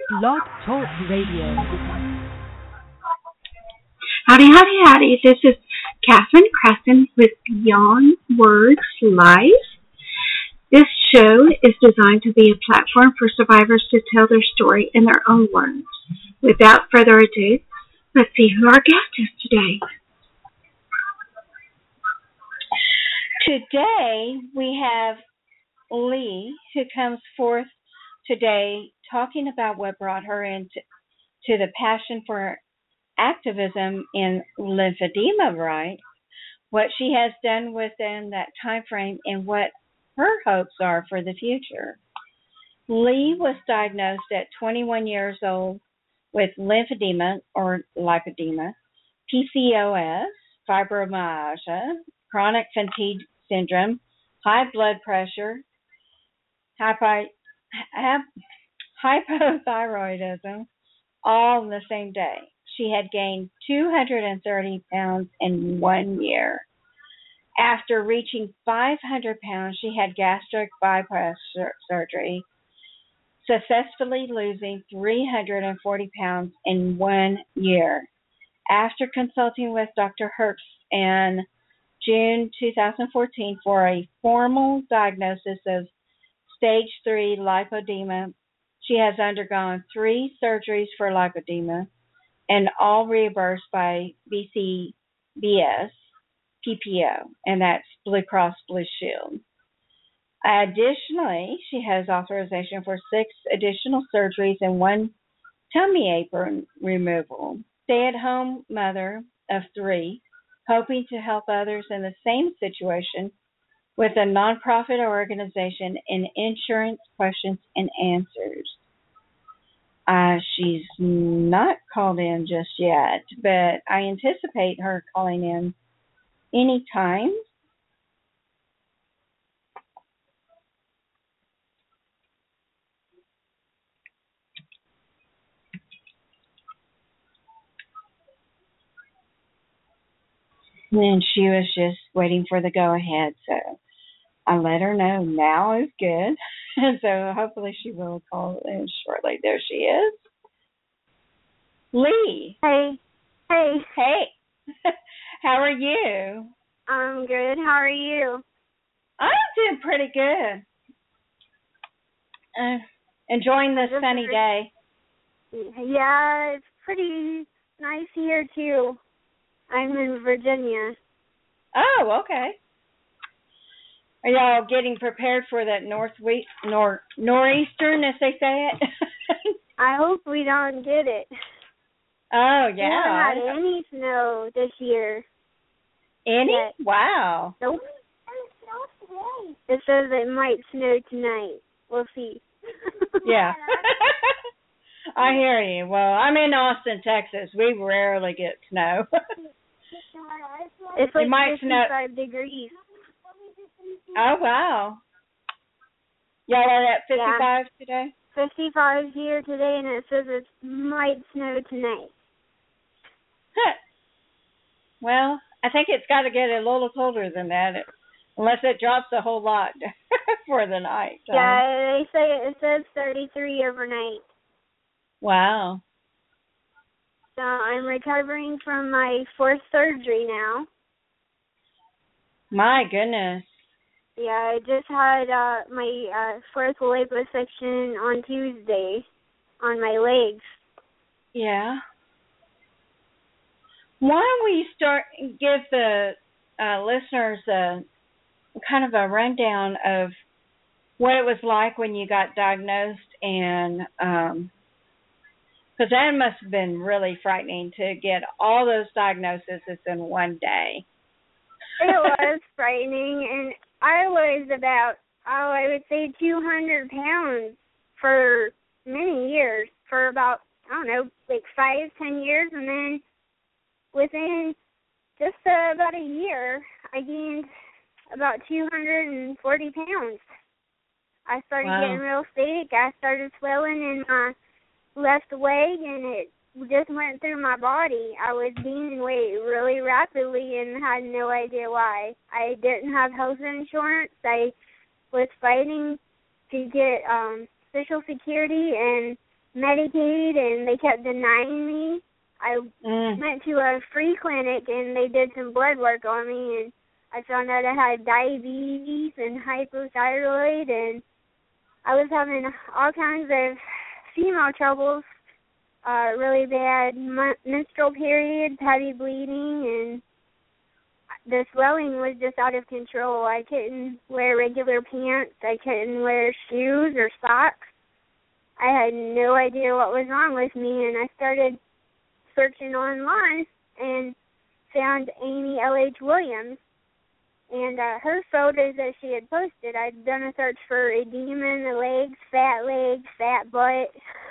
Blog Talk Radio. Howdy, howdy, howdy. This is Catherine Crescent with Beyond Words Live. This show is designed to be a platform for survivors to tell their story in their own words. Without further ado, let's see who our guest is today. Today we have Lee, who comes forth today talking about what brought her into the passion for activism in lymphedema, right? What she has done within that time frame and what her hopes are for the future. Lee was diagnosed at 21 years old with lymphedema or lipedema, PCOS, fibromyalgia, chronic fatigue syndrome, high blood pressure, hypothyroidism, all in the same day. She had gained 230 pounds in 1 year. After reaching 500 pounds, she had gastric bypass surgery, successfully losing 340 pounds in 1 year. After consulting with Dr. Hertz in June 2014 for a formal diagnosis of stage 3 lipodema, she has undergone 3 surgeries for lipodema and all reimbursed by BCBS PPO, and that's Blue Cross Blue Shield. Additionally, she has authorization for 6 additional surgeries and 1 tummy apron removal. Stay-at-home mother of 3, hoping to help others in the same situation with a nonprofit organization in Insurance Questions and Answers. She's not called in just yet, but I anticipate her calling in any time. And she was just waiting for the go-ahead, so I let her know now is good. And so hopefully she will call in shortly. There she is. Lee. Hey. Hey. How are you? I'm good. How are you? I'm doing pretty good. Enjoying this sunny day. Yeah, it's pretty nice here, too. I'm in Virginia. Oh, okay. Are y'all getting prepared for that nor'easter, as they say it? I hope we don't get it. Oh, yeah. We haven't had any snow this year. Any? Yet. Wow. Nope. It says it might snow tonight. We'll see. Yeah. I hear you. Well, I'm in Austin, Texas. We rarely get snow. It's like might 55 degrees. Oh, wow. Y'all are at 55 today? 55 here today, and it says it might snow tonight. Well, I think it's got to get a little colder than that, unless it drops a whole lot for the night. Yeah, they say it says 33 overnight. Wow. So I'm recovering from my 4th surgery now. My goodness. Yeah, I just had my 4th liposuction on Tuesday on my legs. Yeah. Why don't we give the listeners a kind of a rundown of what it was like when you got diagnosed, and because that must have been really frightening to get all those diagnoses in one day. It was frightening, and I was about, I would say 200 pounds for many years, for about, I don't know, like 5-10 years, and then within just about a year, I gained about 240 pounds. I started getting real sick. I started swelling in my left leg, and it just went through my body. I was gaining weight really rapidly and had no idea why. I didn't have health insurance. I was fighting to get Social Security, and Medicaid, and they kept denying me. I went to a free clinic, and they did some blood work on me, and I found out I had diabetes and hypothyroid, and I was having all kinds of female troubles, really bad menstrual periods, heavy bleeding, and the swelling was just out of control. I couldn't wear regular pants. I couldn't wear shoes or socks. I had no idea what was wrong with me, and I started searching online and found Amy L.H. Williams. And her photos that she had posted, I'd done a search for edema in the legs, fat butt,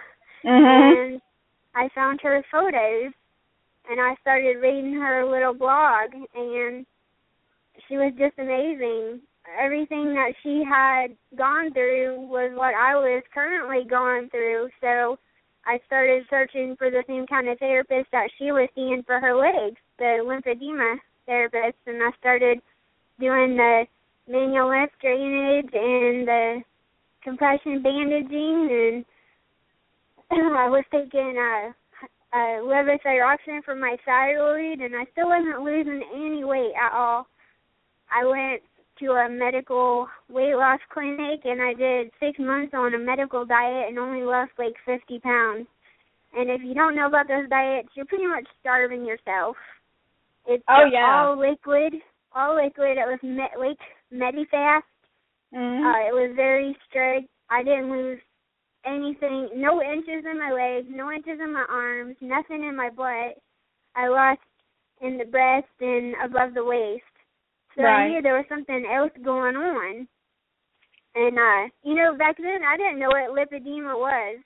and I found her photos, and I started reading her little blog, and she was just amazing. Everything that she had gone through was what I was currently going through, so I started searching for the same kind of therapist that she was seeing for her legs, the lymphedema therapist, and I started doing the manual lymph drainage and the compression bandaging, and I was taking levothyroxine for my thyroid, and I still wasn't losing any weight at all. I went to a medical weight loss clinic, and I did 6 months on a medical diet and only lost like 50 pounds. And if you don't know about those diets, you're pretty much starving yourself. It's all liquid. It was Medifast. It was very strict. I didn't lose anything, no inches in my legs, no inches in my arms, nothing in my butt. I lost in the breast and above the waist. So I knew there was something else going on. And, back then I didn't know what lipedema was.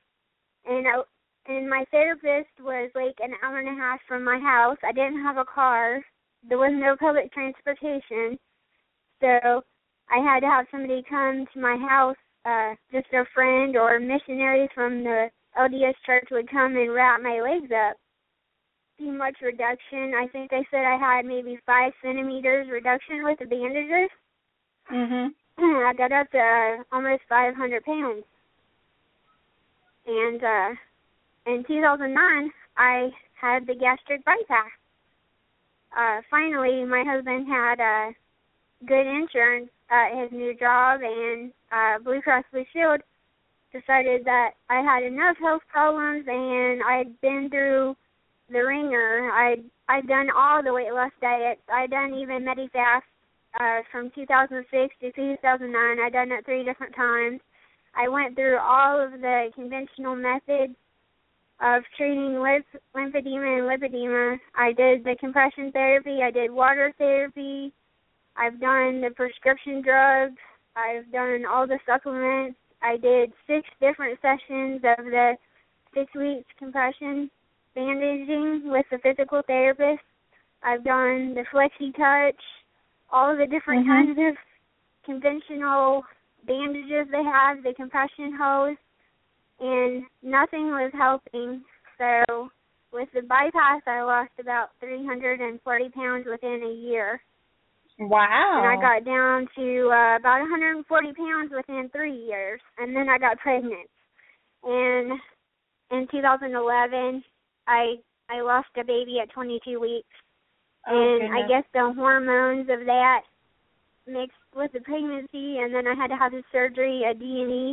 And my therapist was like an hour and a half from my house. I didn't have a car. There was no public transportation. So I had to have somebody come to my house, just a friend or missionaries from the LDS church would come and wrap my legs up. Too much reduction. I think they said I had maybe 5 centimeters reduction with the bandages. I got up to almost 500 pounds. And in 2009, I had the gastric bypass. Finally, my husband had good insurance at his new job, and Blue Cross Blue Shield decided that I had enough health problems, and I'd been through the ringer. I'd done all the weight loss diets. I'd done even Medifast from 2006 to 2009. I'd done it 3 different times. I went through all of the conventional methods of treating lymphedema and lipedema. I did the compression therapy. I did water therapy. I've done the prescription drugs. I've done all the supplements. I did 6 different sessions of the 6 weeks compression bandaging with the physical therapist. I've done the Flexi Touch, all the different kinds of conventional bandages they have, the compression hose, and nothing was helping. So with the bypass, I lost about 340 pounds within a year. Wow. And I got down to about 140 pounds within 3 years, and then I got pregnant. And in 2011, I lost a baby at 22 weeks. And I guess the hormones of that mixed with the pregnancy, and then I had to have the surgery, a D&E,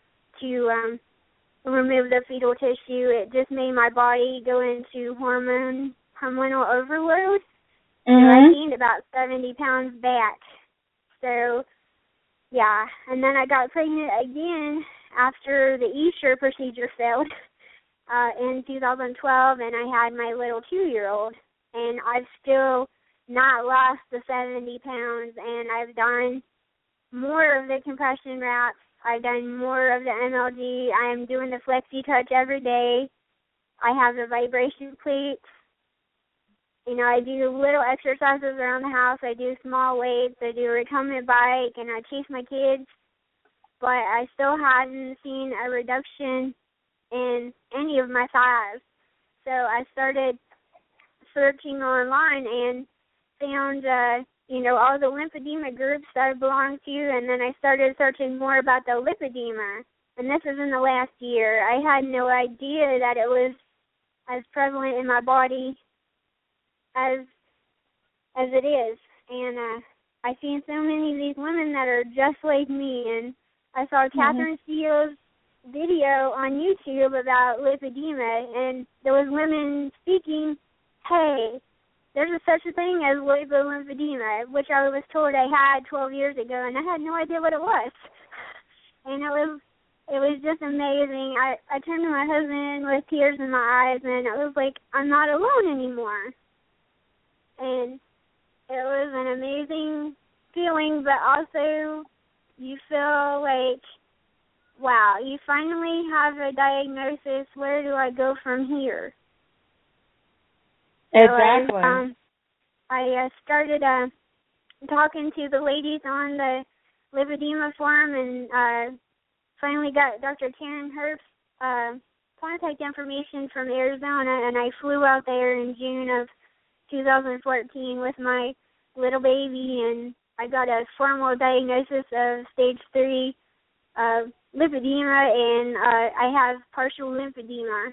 to remove the fetal tissue. It just made my body go into hormonal overload. So I gained about 70 pounds back. So, yeah. And then I got pregnant again after the Easter procedure failed in 2012, and I had my little 2-year-old. And I've still not lost the 70 pounds, and I've done more of the compression wraps. I've done more of the MLG. I am doing the Flexi Touch every day. I have the vibration plates. You know, I do little exercises around the house. I do small weights. I do a recumbent bike, and I chase my kids. But I still haven't seen a reduction in any of my thighs. So I started searching online and found, all the lymphedema groups that I belong to, and then I started searching more about the lipedema. and this is in the last year. I had no idea that it was as prevalent in my body as it is. And I've seen so many of these women that are just like me, and I saw Catherine Steele's video on YouTube about lipedema, and there was women speaking, hey, there's such a thing as lipedema, which I was told I had 12 years ago, and I had no idea what it was. And it was just amazing. I turned to my husband with tears in my eyes, and it was like, I'm not alone anymore. And it was an amazing feeling, but also you feel like, wow, you finally have a diagnosis. Where do I go from here? Exactly. So I started talking to the ladies on the lipedema forum, and finally got Dr. Karen Herbst's contact information from Arizona, and I flew out there in June of 2014 with my little baby, and I got a formal diagnosis of stage 3 lipedema, and I have partial lymphedema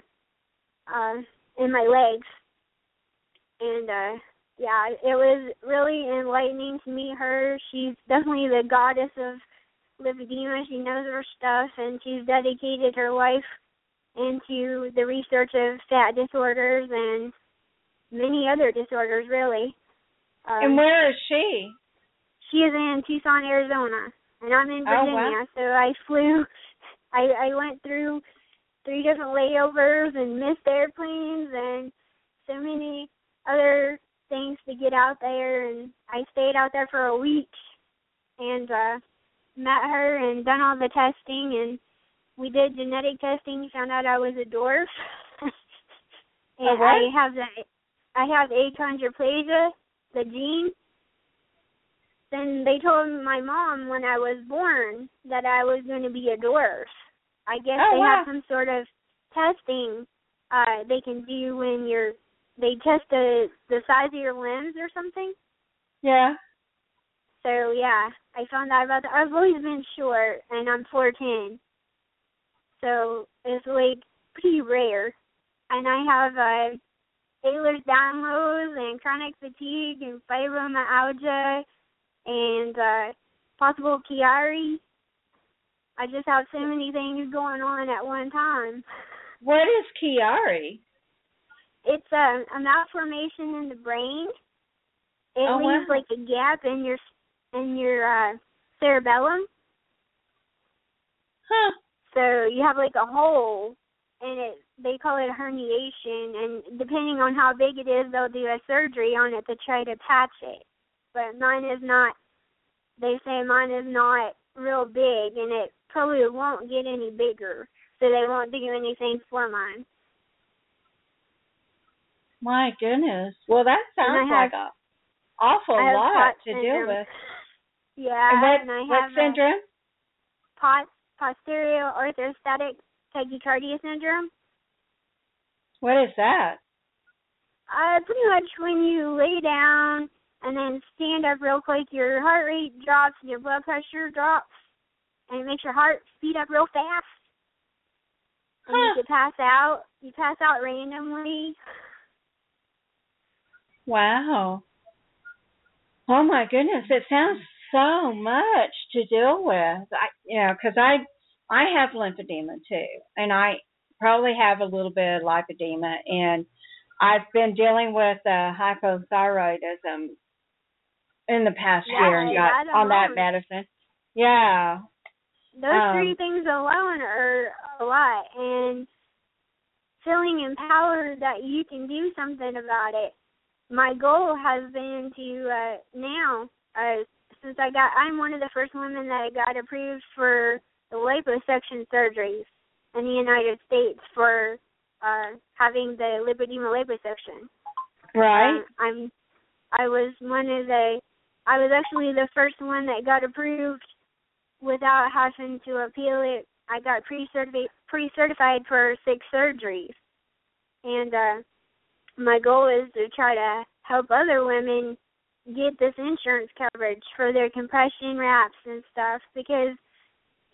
in my legs. And yeah, it was really enlightening to meet her. She's definitely the goddess of lipedema. She knows her stuff, and she's dedicated her life into the research of fat disorders and many other disorders, really. And where is she? She is in Tucson, Arizona, and I'm in Virginia. Wow. So I flew. I went through 3 different layovers and missed airplanes and so many other things to get out there. And I stayed out there for a week and met her and done all the testing. And we did genetic testing. Found out I was a dwarf. And I have achondroplasia, the gene. Then they told my mom when I was born that I was going to be a dwarf. I guess they have some sort of testing they can do when they test the size of your limbs or something. Yeah. So, yeah, I found out about that. I've always been short, and I'm 4'10". So it's, like, pretty rare. And I have Ehlers-Danlos and chronic fatigue and fibromyalgia and possible Chiari. I just have so many things going on at one time. What is Chiari? It's a malformation in the brain. It leaves like a gap in your cerebellum. Huh. So you have like a hole, and they call it a herniation. And depending on how big it is, they'll do a surgery on it to try to patch it. But mine is not. They say mine is not real big, and it probably won't get any bigger. So they won't do anything for mine. My goodness. Well, that sounds like an awful lot to deal with. Yeah. And I what have syndrome? Posterior orthostatic tachycardia syndrome. What is that? Pretty much when you lay down and then stand up real quick, your heart rate drops and your blood pressure drops, and it makes your heart speed up real fast. And you could pass out. You pass out randomly. Wow. Oh my goodness, it sounds so much to deal with. Because I have lymphedema too, and I probably have a little bit of lipedema, and I've been dealing with hypothyroidism in the past year and got on that medicine. Yeah. Those 3 things alone are a lot, and feeling empowered that you can do something about it. My goal has been to now, since I'm one of the first women that got approved for the liposuction surgeries in the United States for having the lipedema liposuction. Right. I was actually the first one that got approved without having to appeal it. I got pre-certified for 6 surgeries. And my goal is to try to help other women get this insurance coverage for their compression wraps and stuff, because,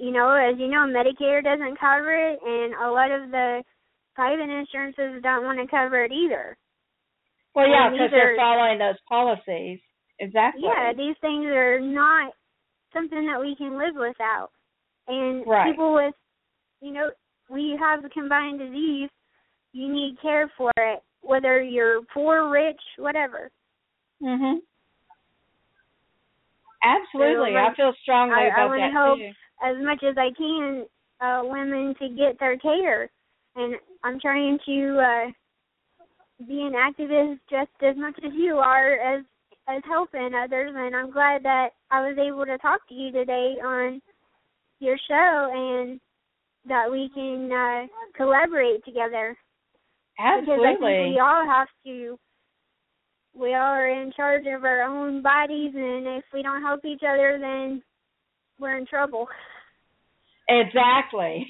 as you know, Medicare doesn't cover it, and a lot of the private insurances don't want to cover it either. Well, yeah, because they're following those policies. Exactly. Yeah, these things are not something that we can live without. And people with, we have a combined disease, you need care for it, whether you're poor, rich, whatever. Mhm. Absolutely. So, I feel strongly about that, too. I want to help as much as I can women to get their care. And I'm trying to be an activist just as much as you are as helping others. And I'm glad that I was able to talk to you today on your show and that we can collaborate together. Absolutely. Because I think we all have to. We all are in charge of our own bodies, and if we don't help each other, then we're in trouble. Exactly.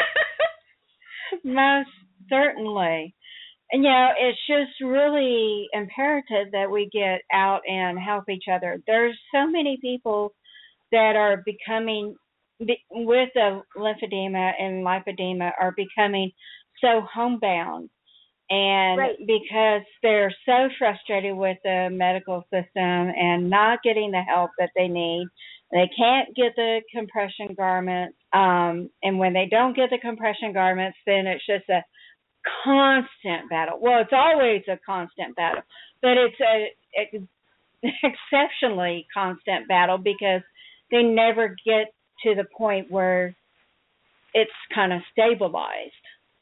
Most certainly. And, it's just really imperative that we get out and help each other. There's so many people that are becoming, with the lymphedema and lipedema, are becoming so homebound. And because they're so frustrated with the medical system and not getting the help that they need, they can't get the compression garments. And when they don't get the compression garments, then it's just a constant battle. Well, it's always a constant battle, but it's a exceptionally constant battle because they never get to the point where it's kind of stabilized.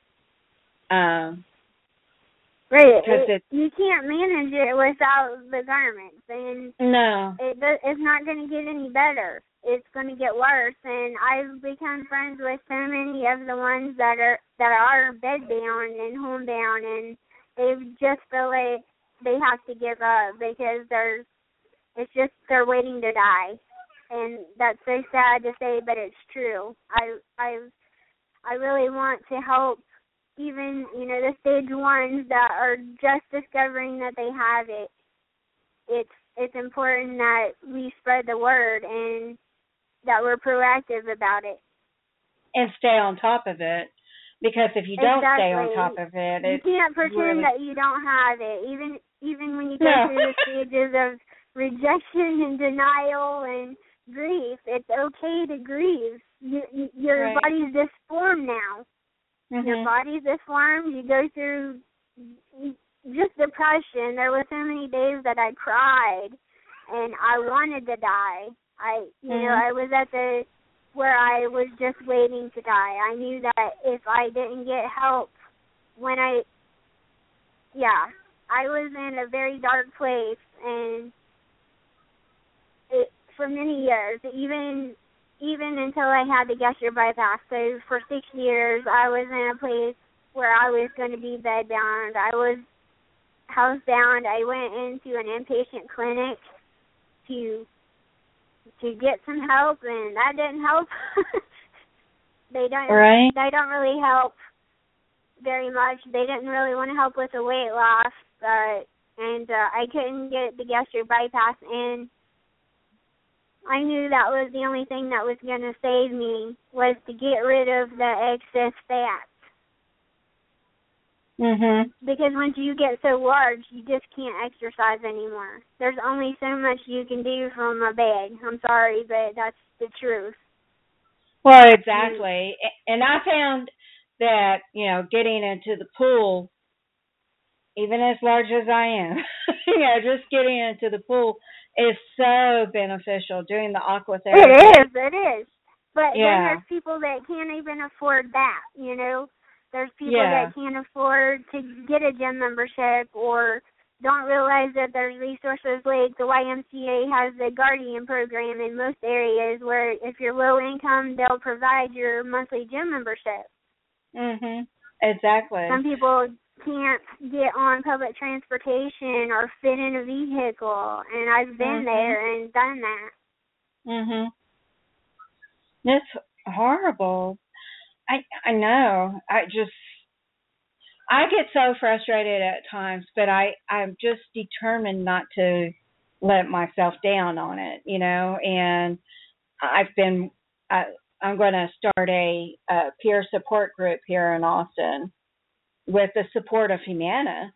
Right. You can't manage it without the garments, and no, it's not going to get any better. It's going to get worse. And I've become friends with so many of the ones that are bedbound and homebound, and they just feel like they have to give up because they're waiting to die, and that's so sad to say, but it's true. I really want to help. Even, the stage ones that are just discovering that they have it, it's important that we spread the word and that we're proactive about it. And stay on top of it, because if you don't stay on top of it, you can't pretend that you don't have it. Even when you go through the stages of rejection and denial and grief, it's okay to grieve. Your body's disformed now. Mm-hmm. Your body's disformed. You go through just depression. There were so many days that I cried, and I wanted to die. I was at where I was just waiting to die. I knew that if I didn't get help, I was in a very dark place, and for many years, even until I had the gastric bypass. So for 6 years, I was in a place where I was going to be bedbound. I was housebound. I went into an inpatient clinic to get some help, and that didn't help. They don't really help very much. They didn't really want to help with the weight loss, and I couldn't get the gastric bypass in. I knew that was the only thing that was going to save me, was to get rid of the excess fat. Mhm. Because once you get so large, you just can't exercise anymore. There's only so much you can do from a bed. I'm sorry, but that's the truth. Well, exactly. And I found that, getting into the pool, even as large as I am, just getting into the pool is so beneficial, doing the aquatherapy. It is. But then there's people that can't even afford that, There's people that can't afford to get a gym membership or don't realize that there's resources like the YMCA has the Guardian program in most areas where if you're low income, they'll provide your monthly gym membership. Mhm. Exactly. Some people can't get on public transportation or fit in a vehicle, and I've been there and done that. Mhm. It's horrible. I know. I get so frustrated at times, but I'm just determined not to let myself down on it, and I've been I'm going to start a peer support group here in Austin with the support of Humana,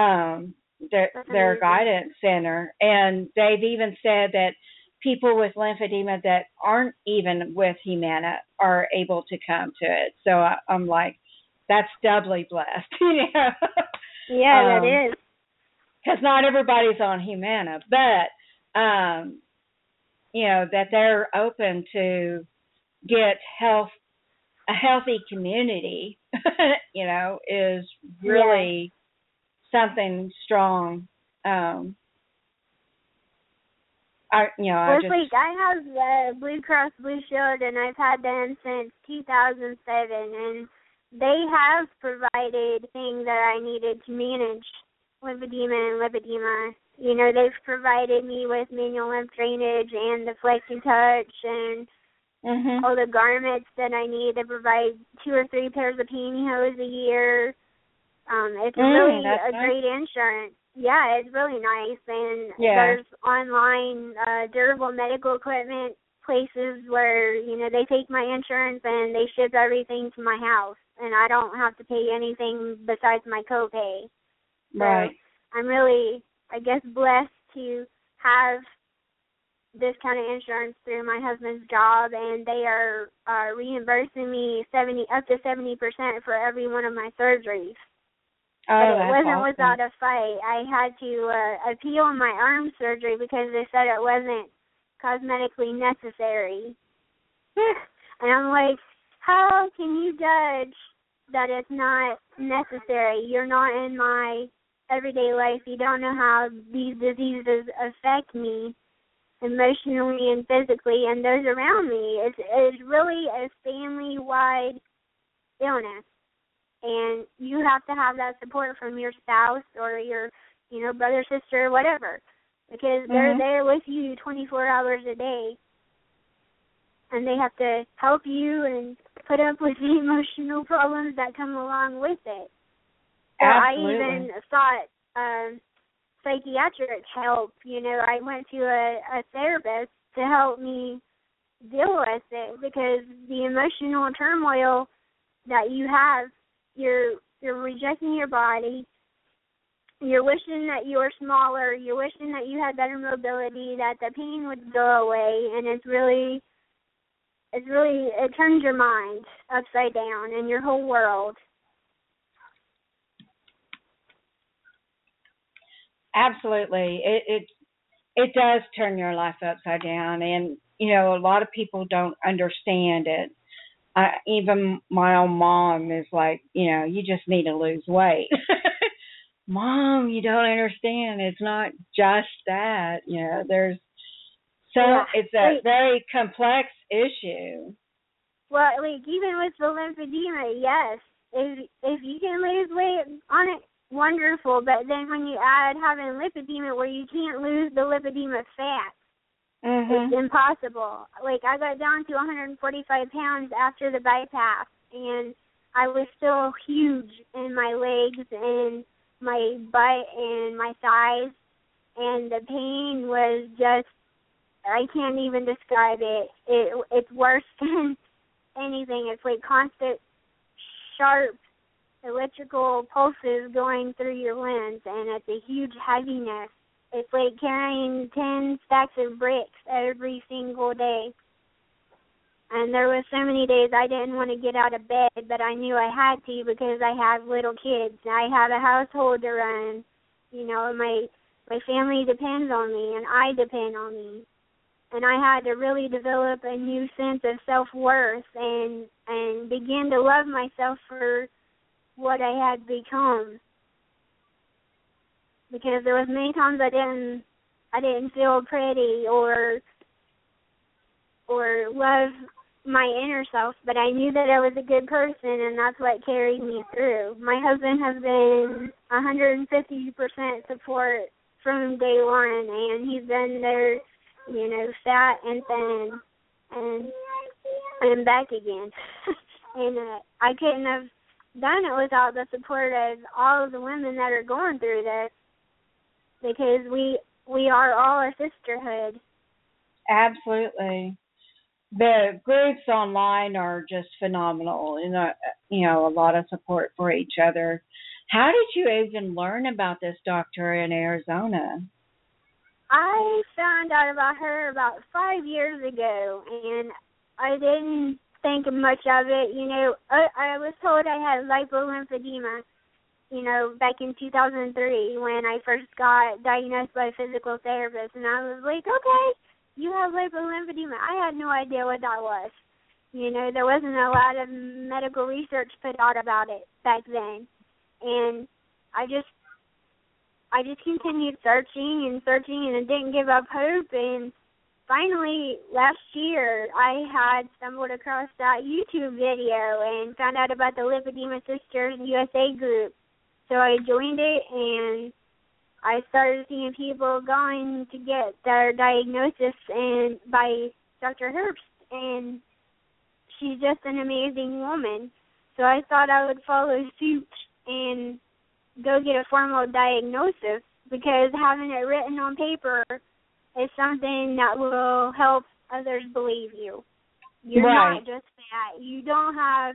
their guidance center. And they've even said that people with lymphedema that aren't even with Humana are able to come to it. So I'm like, that's doubly blessed, Yeah, that is. Because not everybody's on Humana, but, that they're open to get a healthy community, is really something strong. I have the Blue Cross Blue Shield, and I've had them since 2007, and they have provided things that I needed to manage lymphedema and lipedema. They've provided me with manual lymph drainage and the Flex and Touch and all the garments that I need. They provide 2 or 3 pairs of pantyhose a year. It's really a great insurance. Yeah, it's really nice. And there's online durable medical equipment places where, they take my insurance and they ship everything to my house. And I don't have to pay anything besides my copay. Right. So I'm really, blessed to have this kind of insurance through my husband's job, and they are reimbursing me up to 70% for every one of my surgeries. But it wasn't awesome. without a fight. I had to appeal my arm surgery because they said it wasn't cosmetically necessary. And I'm like, how can you judge that it's not necessary? You're not in my everyday life. You don't know how these diseases affect me emotionally and physically and those around me. It's really a family-wide illness. And you have to have that support from your spouse or your, brother, sister, whatever, because they're there with you 24 hours a day, and they have to help you and put up with the emotional problems that come along with it. So Absolutely. I even sought psychiatric help. I went to a therapist to help me deal with it, because the emotional turmoil that you have, you're rejecting your body, you're wishing that you were smaller, you're wishing that you had better mobility, that the pain would go away, and it turns your mind upside down and your whole world. Absolutely. It does turn your life upside down, and, a lot of people don't understand it. Even my own mom is like, you just need to lose weight. Mom, you don't understand. It's not just that. It's a very complex issue. Well, even with the lymphedema, yes, if you can lose weight on it, wonderful. But then when you add having lipedema where you can't lose the lipedema fat, it's impossible. I got down to 145 pounds after the bypass, and I was still huge in my legs and my butt and my thighs, and the pain was just, I can't even describe it. It's worse than anything. It's like constant, sharp electrical pulses going through your limbs, and it's a huge heaviness. It's like carrying 10 stacks of bricks every single day. And there were so many days I didn't want to get out of bed, but I knew I had to because I have little kids. I have a household to run. My family depends on me, and I depend on me. And I had to really develop a new sense of self-worth and begin to love myself for what I had become. Because there was many times I didn't feel pretty or love my inner self, but I knew that I was a good person, and that's what carried me through. My husband has been 150% support from day one, and he's been there, fat and thin, and I'm back again. And I couldn't have done it without the support of all of the women that are going through this, because we are all a sisterhood. Absolutely. The groups online are just phenomenal, and a lot of support for each other. How did you even learn about this doctor in Arizona? I found out about her about 5 years ago, and I didn't think much of it. I was told I had lipolymphedema, back in 2003 when I first got diagnosed by a physical therapist, and I was like, okay, you have lipolymphedema. I had no idea what that was. There wasn't a lot of medical research put out about it back then, and I just continued searching and searching, and I didn't give up hope. And finally, last year, I had stumbled across that YouTube video and found out about the Lipedema Sisters USA group. So I joined it, and I started seeing people going to get their diagnosis and by Dr. Herbst, and she's just an amazing woman. So I thought I would follow suit and go get a formal diagnosis, because having it written on paper is something that will help others believe you. You're Right. not just fat. You don't have,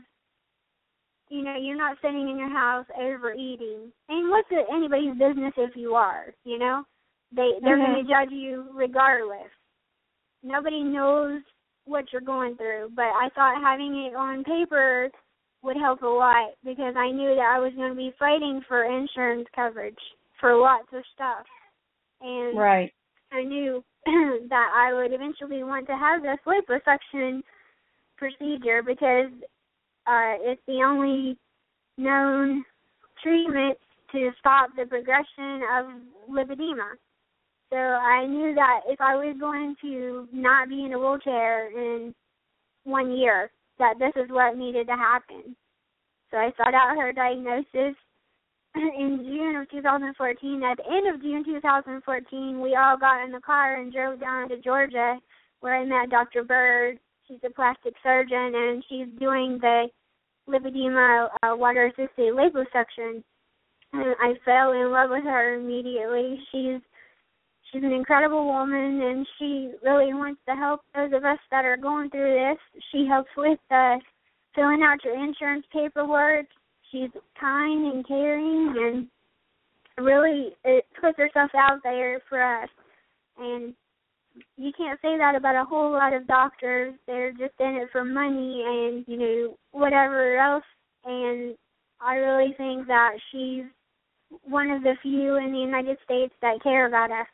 you're not sitting in your house overeating. And what's it anybody's business if you are, They're going to judge you regardless. Nobody knows what you're going through, but I thought having it on paper would help a lot, because I knew that I was going to be fighting for insurance coverage for lots of stuff. And Right. I knew that I would eventually want to have this liposuction procedure, because it's the only known treatment to stop the progression of lipedema. So I knew that if I was going to not be in a wheelchair in 1 year, that this is what needed to happen. So I sought out her diagnosis in June of 2014. At the end of June 2014, we all got in the car and drove down to Georgia, where I met Dr. Bird. She's a plastic surgeon, and she's doing the lipedema water-assisted liposuction. And I fell in love with her immediately. She's an incredible woman, and she really wants to help those of us that are going through this. She helps with filling out your insurance paperwork. She's kind and caring, and really it puts herself out there for us. And you can't say that about a whole lot of doctors. They're just in it for money and, whatever else. And I really think that she's one of the few in the United States that care about us.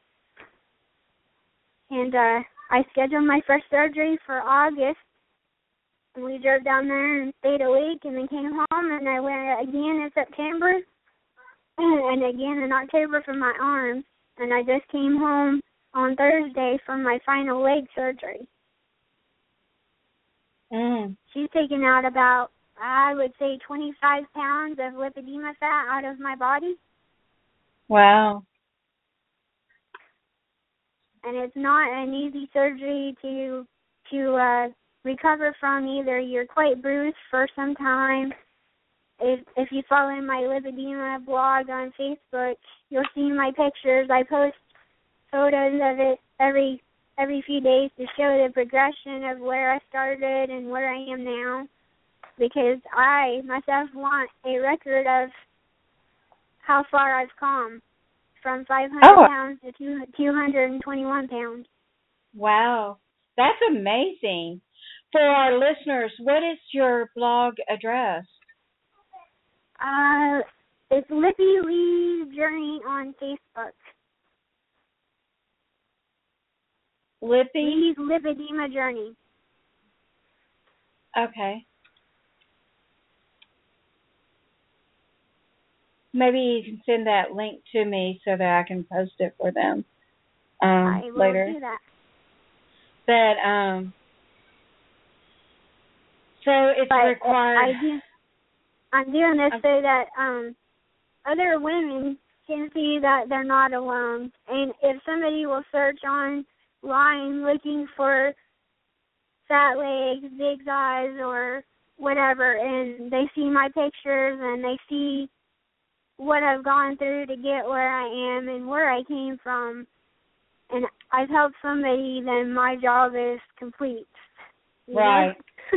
And I scheduled my first surgery for August. And we drove down there and stayed a week, and then came home, and I went again in September and again in October for my arms. And I just came home on Thursday from my final leg surgery. She's taken out about, I would say, 25 pounds of lipedema fat out of my body. Wow. And it's not an easy surgery to recover from either. You're quite bruised for some time. If you follow my lipedema blog on Facebook, you'll see my pictures. I post photos of it every few days to show the progression of where I started and where I am now, because I myself want a record of how far I've come from 500 pounds to 221 pounds. Wow. That's amazing. For our listeners, what is your blog address? It's Lippy Lee's Journey on Facebook. Lee's Lipedema Journey. Okay. Maybe you can send that link to me so that I can post it for them I will later. do that. But so it's required. I'm doing this so that other women can see that they're not alone. And if somebody will search online looking for fat legs, big thighs, or whatever, and they see my pictures and they see what I've gone through to get where I am and where I came from, and I've helped somebody, then my job is complete. Right.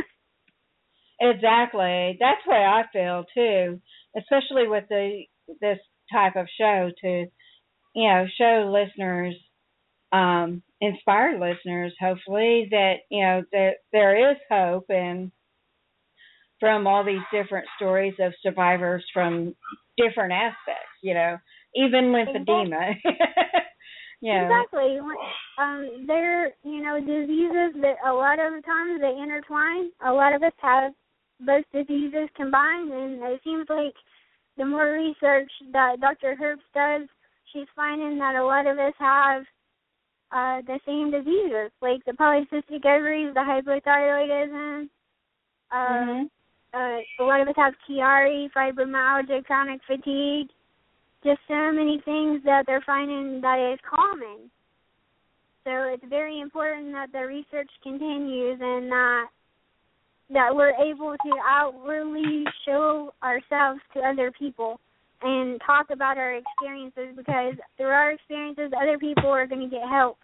Exactly. That's the way I feel too, especially with this type of show to, show listeners, inspire listeners, hopefully that that there is hope and from all these different stories of survivors from different aspects, even lymphedema. Exactly. They're, diseases that a lot of times they intertwine. A lot of us have both diseases combined, and it seems like the more research that Dr. Herbst does, she's finding that a lot of us have the same diseases, like the polycystic ovaries, the hypothyroidism. A lot of us have Chiari, fibromyalgia, chronic fatigue. Just so many things that they're finding that is common. So it's very important that the research continues and that we're able to outwardly show ourselves to other people and talk about our experiences, because through our experiences, other people are going to get help.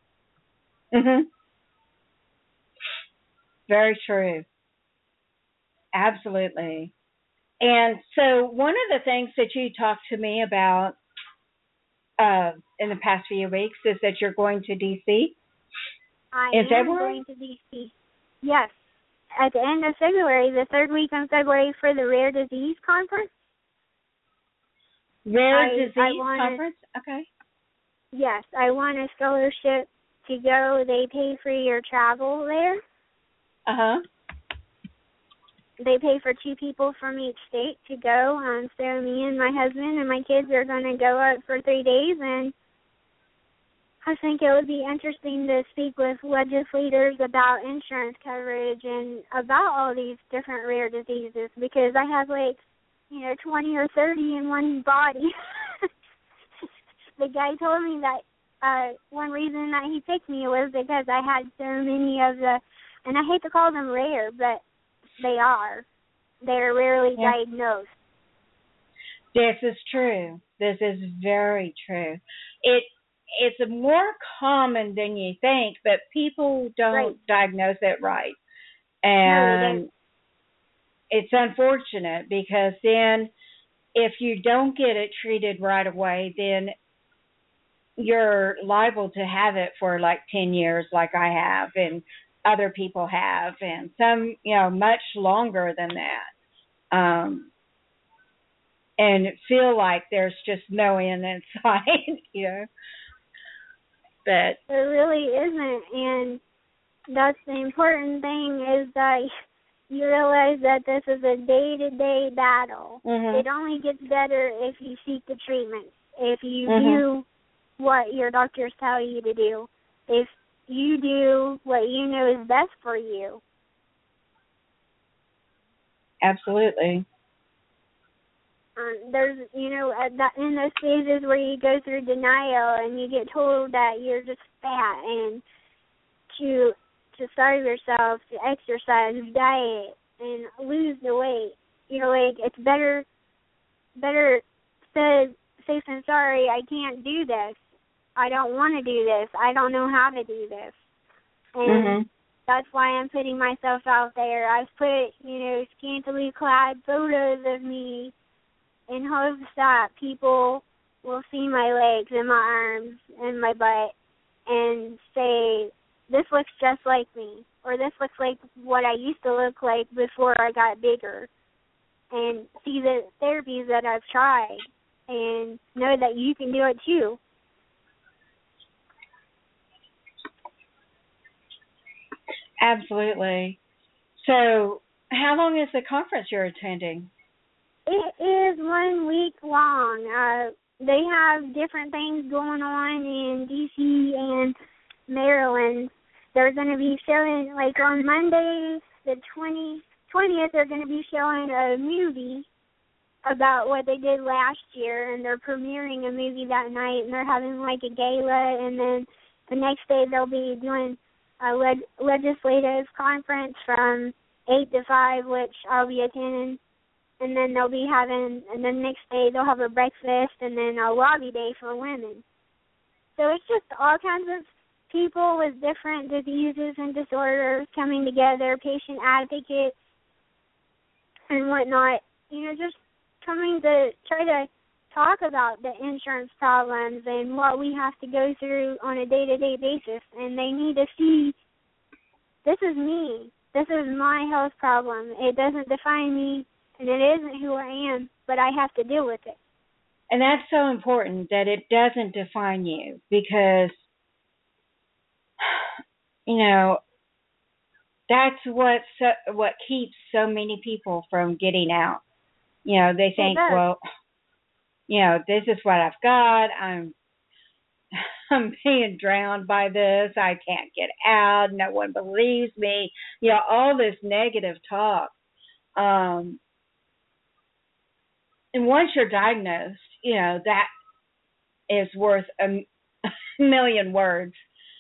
Very true. Absolutely. And so one of the things that you talked to me about in the past few weeks is that you're going to D.C. In February? Going to D.C. Yes. At the end of February, the third week in February, for the Rare Disease Conference. Disease Conference? Okay. Yes. I won a scholarship to go. They pay for your travel there. Uh-huh. They pay for 2 people from each state to go. So me and my husband and my kids are going to go up for 3 days, and I think it would be interesting to speak with legislators about insurance coverage and about all these different rare diseases, because I have 20 or 30 in one body. The guy told me that one reason that he picked me was because I had so many of the, and I hate to call them rare, but they are. They're rarely diagnosed. This is true. This is very true. It's more common than you think, but people don't diagnose it right. And it's unfortunate, because then if you don't get it treated right away, then you're liable to have it for 10 years like I have, and other people have, and some, much longer than that. And feel like there's just no end in sight, But there really isn't, and that's the important thing, is that you realize that this is a day-to-day battle. It only gets better if you seek the treatment, if you do what your doctors tell you to do, if you do what you know is best for you. Absolutely. There's, in those phases where you go through denial and you get told that you're just fat, and to starve yourself, to exercise, diet, and lose the weight. It's better said safe than sorry. I can't do this. I don't want to do this. I don't know how to do this. And that's why I'm putting myself out there. I've put, scantily clad photos of me in hopes that people will see my legs and my arms and my butt and say, this looks just like me, or this looks like what I used to look like before I got bigger, and see the therapies that I've tried and know that you can do it too. Absolutely. So how long is the conference you're attending? It is 1 week long. They have different things going on in D.C. and Maryland. They're going to be showing, on Monday, the 20th, they're going to be showing a movie about what they did last year, and they're premiering a movie that night, and they're having, a gala, and then the next day they'll be doing a legislative conference from 8 to 5, which I'll be attending. And then they'll be having, and then next day they'll have a breakfast and then a lobby day for women. So it's just all kinds of people with different diseases and disorders coming together, patient advocates and whatnot, just coming to try to talk about the insurance problems and what we have to go through on a day-to-day basis. And they need to see, this is me. This is my health problem. It doesn't define me, and it isn't who I am, but I have to deal with it. And that's so important, that it doesn't define you, because, that's what keeps so many people from getting out. They think, well, this is what I've got. I'm being drowned by this. I can't get out. No one believes me. All this negative talk. And once you're diagnosed, that is worth a million words.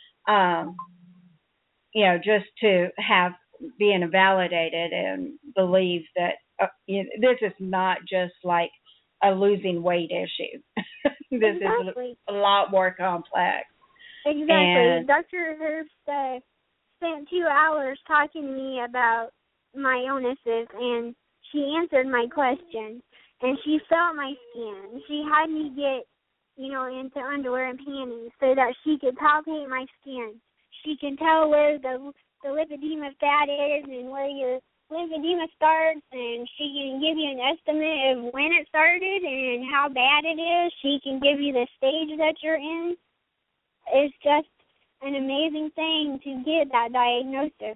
Just to have being validated and believe that this is not just like a losing weight issue. This Exactly. is a lot more complex. Exactly. And Dr. Herbst spent 2 hours talking to me about my illnesses, and she answered my questions, and she felt my skin. She had me get, into underwear and panties so that she could palpate my skin. She can tell where the lipedema fat is and where your lymphedema starts, and she can give you an estimate of when it started and how bad it is. She can give you the stage that you're in. It's just an amazing thing to get that diagnosis.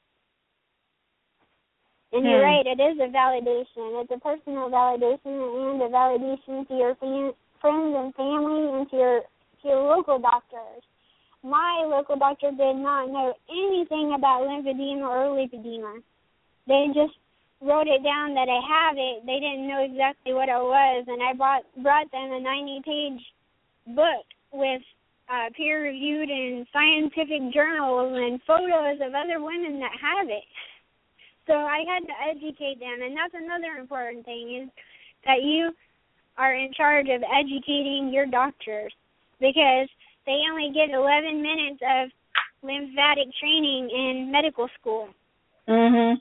And you're right, it is a validation. It's a personal validation and a validation to your friends and family and to your local doctors. My local doctor did not know anything about lymphedema or lipedema. They just wrote it down that I have it. They didn't know exactly what it was, and I brought them a 90-page book with peer-reviewed and scientific journals and photos of other women that have it. So I had to educate them, and that's another important thing, is that you are in charge of educating your doctors, because they only get 11 minutes of lymphatic training in medical school. Mhm.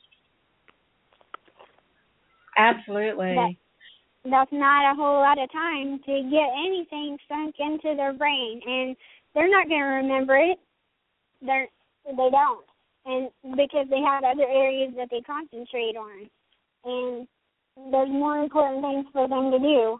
Absolutely. That's not a whole lot of time to get anything sunk into their brain, and they're not going to remember it. They don't, and because they have other areas that they concentrate on, and there's more important things for them to do.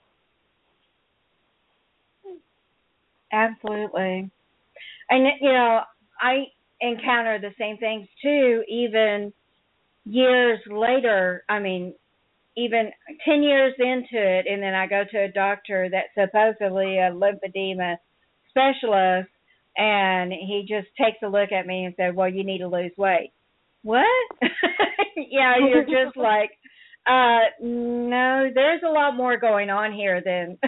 Absolutely. And, I encounter the same things, too, even years later. I mean, even 10 years into it, and then I go to a doctor that's supposedly a lymphedema specialist, and he just takes a look at me and said, well, you need to lose weight. What? You're just like, no, there's a lot more going on here than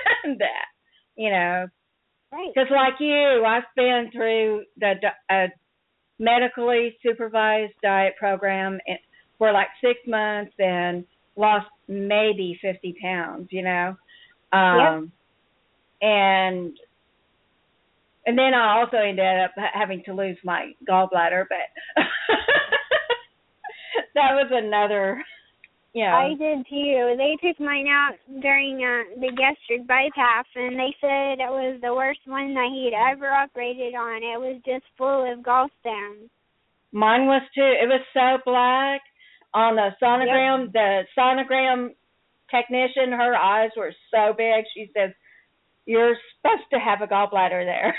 that, Because like you, I've been through the medically supervised diet program for like 6 months and lost maybe 50 pounds, Yep. And then I also ended up having to lose my gallbladder, but that was another, I did too. They took mine out during the gastric bypass, and they said it was the worst one that he'd ever operated on. It was just full of gallstones. Mine was too. It was so black on the sonogram. Yep. The sonogram technician, her eyes were so big. She says, "You're supposed to have a gallbladder there,"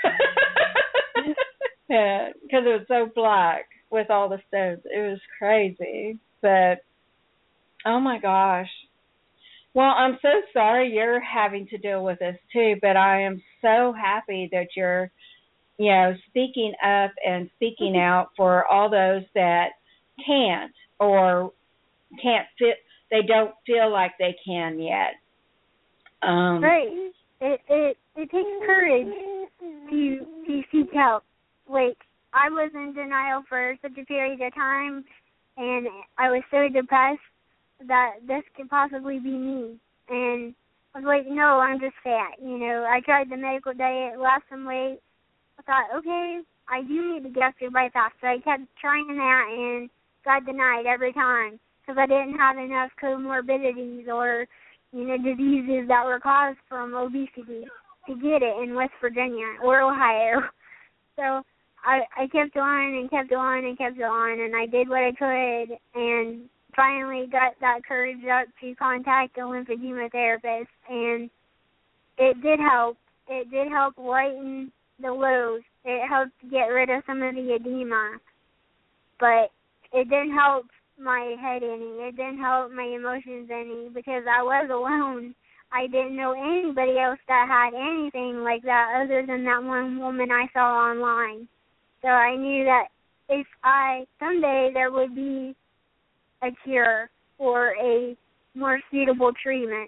because it was so black with all the stones. It was crazy, but. Oh, my gosh. Well, I'm so sorry you're having to deal with this, too, but I am so happy that you're, speaking up and speaking out for all those that can't or can't fit. They don't feel like they can yet. Right. It takes courage to seek help. Like, I was in denial for such a period of time, and I was so depressed that this could possibly be me. And I was like, no, I'm just fat. I tried the medical diet, lost some weight, thought, okay, I do need the gastric bypass. So I kept trying that and got denied every time because I didn't have enough comorbidities or, diseases that were caused from obesity to get it in West Virginia or Ohio. So I kept on and kept on and kept on, and I did what I could, and finally got that courage up to contact a lymphedema therapist, and it did help. It did help lighten the lows. It helped get rid of some of the edema, but it didn't help my head any. It didn't help my emotions any because I was alone. I didn't know anybody else that had anything like that other than that one woman I saw online. So I knew that if someday there would be a cure or a more suitable treatment.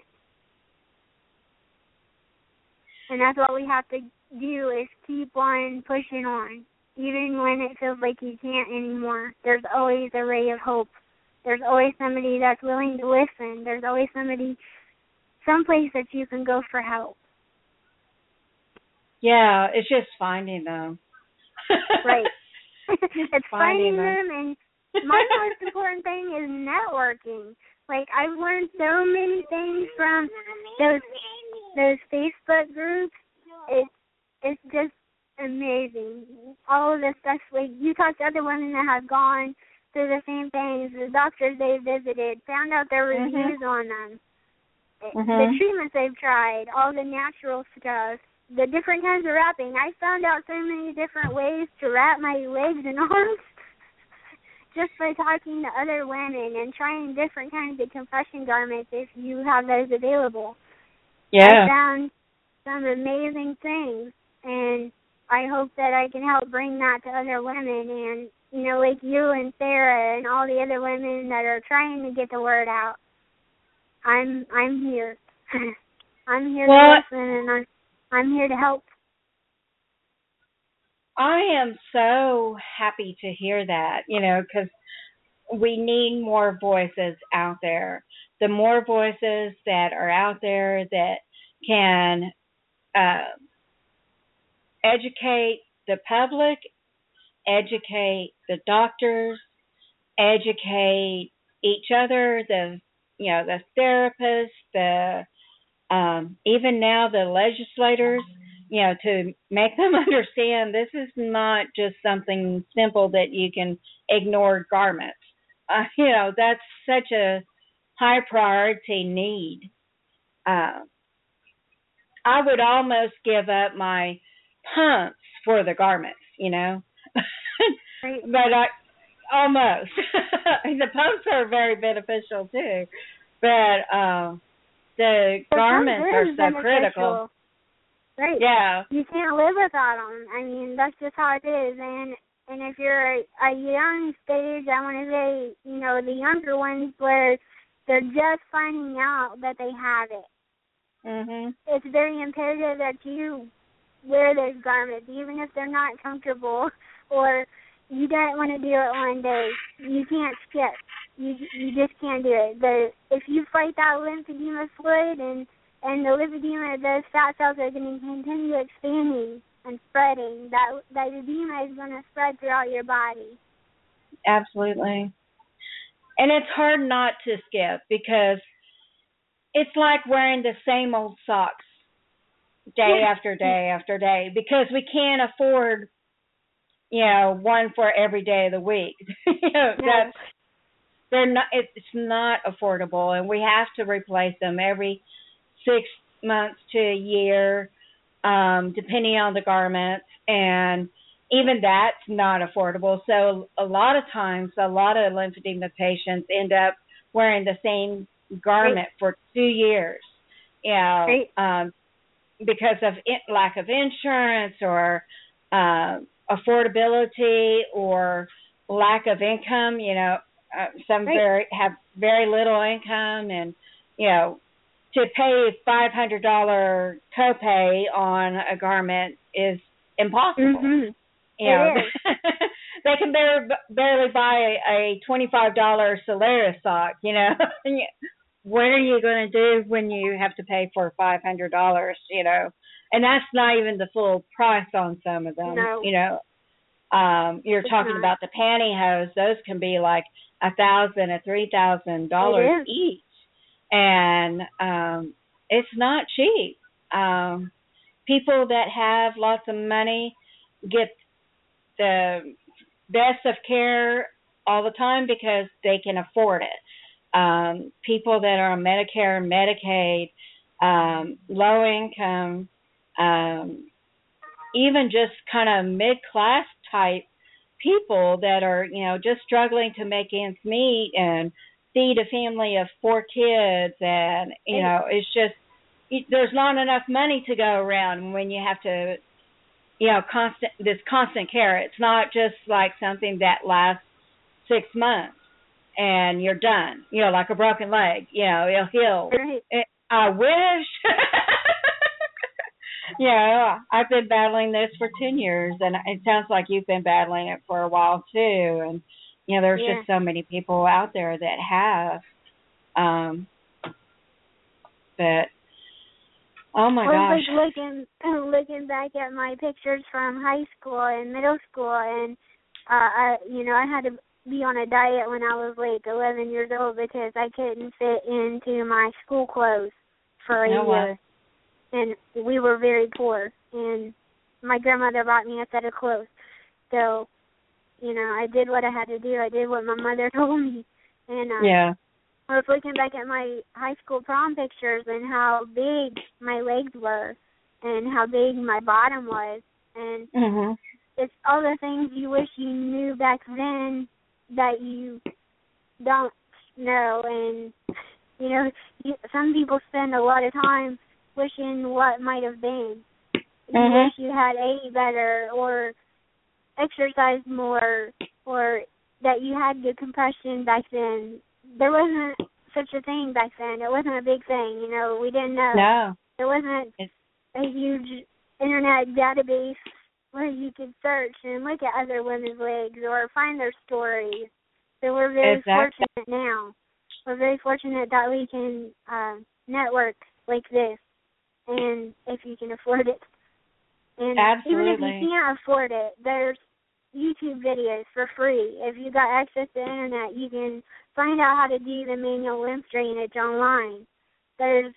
And that's what we have to do is keep on pushing on. Even when it feels like you can't anymore, there's always a ray of hope. There's always somebody that's willing to listen. There's always someplace that you can go for help. Yeah, it's just finding them. Right. It's finding them, and my most important thing is networking. Like, I've learned so many things from those Facebook groups. It's just amazing. All of the stuff, like, you talk to other women that have gone through the same things, the doctors they visited, found out their reviews on them, the treatments they've tried, all the natural stuff, the different kinds of wrapping. I found out so many different ways to wrap my legs and arms just by talking to other women and trying different kinds of compression garments if you have those available. Yeah. I found some amazing things, and I hope that I can help bring that to other women and, like you and Sarah and all the other women that are trying to get the word out. I'm here. I'm here to listen, and I'm here to help. I am so happy to hear that, because we need more voices out there. The more voices that are out there that can educate the public, educate the doctors, educate each other, the therapists, even now the legislators, to make them understand this is not just something simple that you can ignore garments. That's such a high priority need. I would almost give up my pumps for the garments, Right. But almost. The pumps are very beneficial too, but the garments are so critical. Right. Yeah. You can't live without them. I mean, that's just how it is. And if you're a young stage, I want to say, the younger ones where they're just finding out that they have it. It's very imperative that you wear those garments, even if they're not comfortable or you don't want to do it one day. You can't skip. You just can't do it. If you fight that lymphedema fluid and the lymphedema, those fat cells are going to continue expanding and spreading. That edema is going to spread throughout your body. Absolutely. And it's hard not to skip because it's like wearing the same old socks day after day after day because we can't afford, one for every day of the week. It's not affordable, and we have to replace them every 6 months to a year, depending on the garments, and even that's not affordable. So a lot of times, a lot of lymphedema patients end up wearing the same garment for 2 years, because of lack of insurance or affordability or lack of income. Some have very little income, and to pay $500 copay on a garment is impossible. They can barely buy a $25 Solaris sock. What are you going to do when you have to pay for $500? and that's not even the full price on some of them. No. You know, you're It's talking not. about the pantyhose; those can be like $1,000 or $3,000 each, and it's not cheap. People that have lots of money get the best of care all the time because they can afford it. People that are on Medicare and Medicaid, low income, even just kind of mid-class type people that are, you know, just struggling to make ends meet and feed a family of 4 kids, and, you know, it's just, there's not enough money to go around when you have to, you know, constant care. It's not just like something that lasts 6 months and you're done, you know, like a broken leg, you know, it'll heal. Right. I wish. Yeah, I've been battling this for 10 years, and it sounds like you've been battling it for a while too. And, you know, there's just so many people out there that have. But, oh my gosh. Like looking back at my pictures from high school and middle school, and I had to be on a diet when I was like 11 years old because I couldn't fit into my school clothes for a year. And we were very poor, and my grandmother bought me a set of clothes. So, you know, I did what I had to do. I did what my mother told me. And I was looking back at my high school prom pictures and how big my legs were and how big my bottom was. And it's all the things you wish you knew back then that you don't know. And, you know, some people spend a lot of time wishing what might have been. You wish you had ate better or exercised more, or that you had good compression back then. There wasn't such a thing back then. It wasn't a big thing, you know. We didn't know. No. There wasn't a huge internet database where you could search and look at other women's legs or find their stories. So we're very fortunate now. We're very fortunate that we can network like this, and if you can afford it. And absolutely. Even if you can't afford it, there's YouTube videos for free. If you got access to the internet, you can find out how to do the manual lymph drainage online. There's,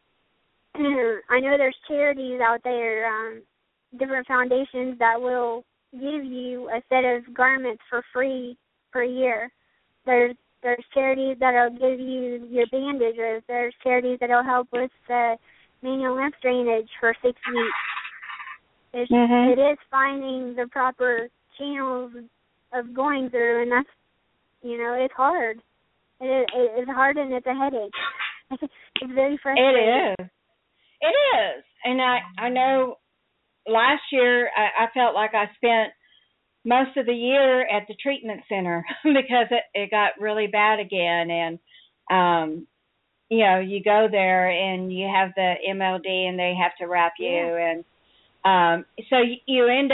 I know there's charities out there, different foundations that will give you a set of garments for free per year. There's charities that'll give you your bandages. There's charities that'll help with manual lymph drainage for 6 weeks. It is finding the proper channels of going through, and that's, you know, it's hard. It's hard, and it's a headache. It's very frustrating. It is. And I know last year I felt like I spent most of the year at the treatment center because it got really bad again. And, you know, you go there and you have the MLD and they have to wrap you. And so you end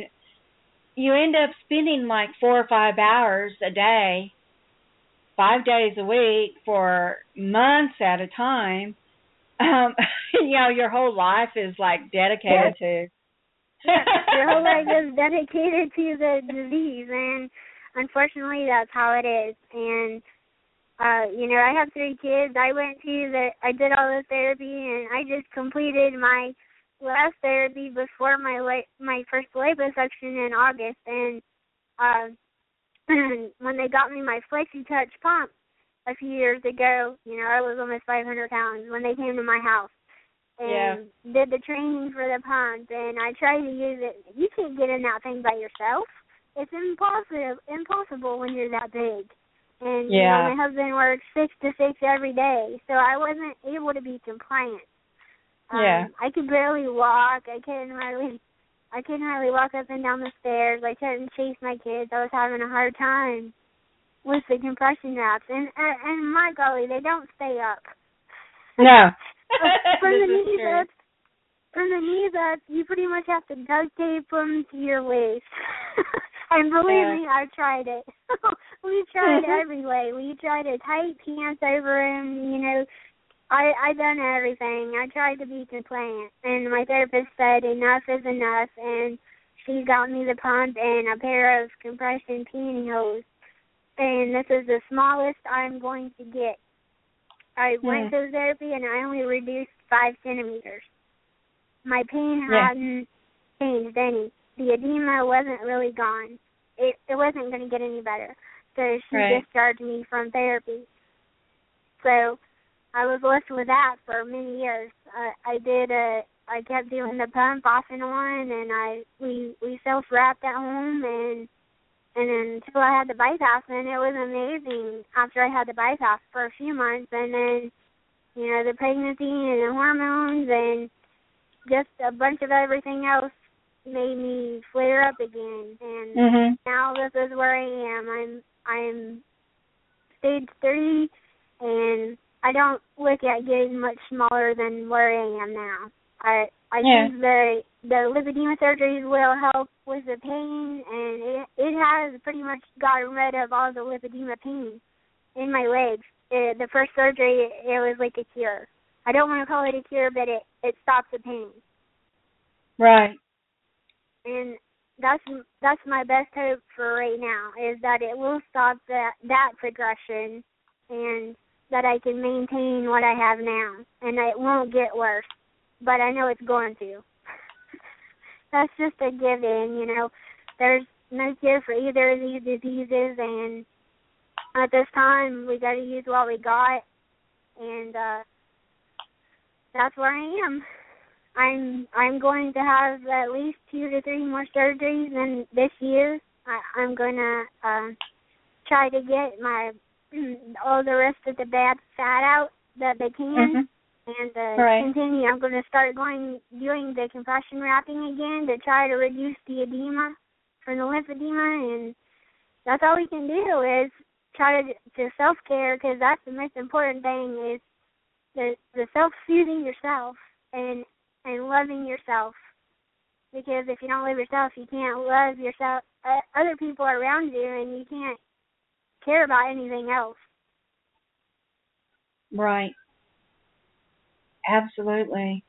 up spending like 4 or 5 hours a day, 5 days a week for months at a time. You know, your whole life is like dedicated to. Your whole life is dedicated to the disease, and unfortunately, that's how it is. And you know, I have 3 kids. I did all the therapy, and I just completed my last therapy before my first liposuction in August. And when they got me my FlexiTouch pump a few years ago, you know, I was almost 500 pounds when they came to my house and did the training for the pump, and I tried to use it. You can't get in that thing by yourself. It's impossible when you're that big. And you know, my husband works 6 to 6 every day, so I wasn't able to be compliant. I could barely walk. I couldn't hardly walk up and down the stairs. I couldn't chase my kids. I was having a hard time with the compression wraps, and my golly, they don't stay up. No. From the knees up, you pretty much have to duct tape them to your waist. And believe me, I tried it. We tried every way. We tried a tight pants over them, you know, I done everything. I tried to be compliant, and my therapist said enough is enough, and she got me the pump and a pair of compression pantyhose, and this is the smallest I'm going to get. I went to therapy, and I only reduced 5 centimeters. My pain hadn't changed any. The edema wasn't really gone. It wasn't going to get any better, so she discharged me from therapy. So I was left with that for many years. I kept doing the pump off and on, and we self-wrapped at home, and until I had the bypass, and it was amazing after I had the bypass for a few months, and then, the pregnancy and the hormones and just a bunch of everything else made me flare up again, and now this is where I am. I'm stage 3, and I don't look at getting much smaller than where I am now. I think the lipedema surgeries will help with the pain, and it has pretty much gotten rid of all the lipedema pain in my legs. The first surgery, it was like a cure. I don't want to call it a cure, but it stops the pain. Right. And that's my best hope for right now, is that it will stop that progression, and that I can maintain what I have now, and it won't get worse. But I know it's going to. That's just a given, There's no cure for either of these diseases, and at this time, we got to use what we got, and that's where I am. I'm going to have at least 2 to 3 more surgeries in this year. I'm going to try to get all the rest of the bad fat out that they can, and continue. I'm going to start doing the compression wrapping again to try to reduce the edema from the lymphedema, and that's all we can do is try to self-care, because that's the most important thing, is the self-soothing yourself and loving yourself, because if you don't love yourself, you can't love yourself, other people around you, and you can't care about anything else. Right. Absolutely.